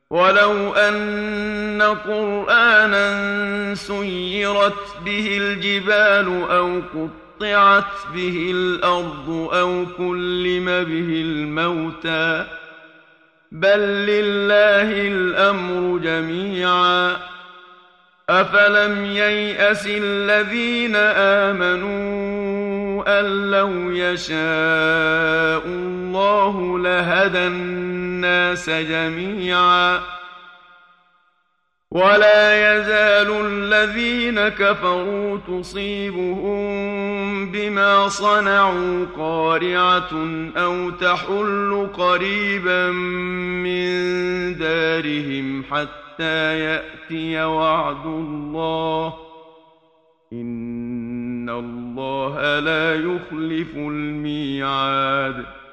ولو أن قرآنا سيرت به الجبال أو قطعت به الأرض أو كلم به الموتى بل لله الأمر جميعا أفلم ييأس الذين آمنوا أن لو يشاء الله لهدى الناس جميعا ولا يزال الذين كفروا تصيبهم بما صنعوا قارعة أو تحل قريبا من دارهم حتى يأتي وعد الله إن الله لا يخلف الميعاد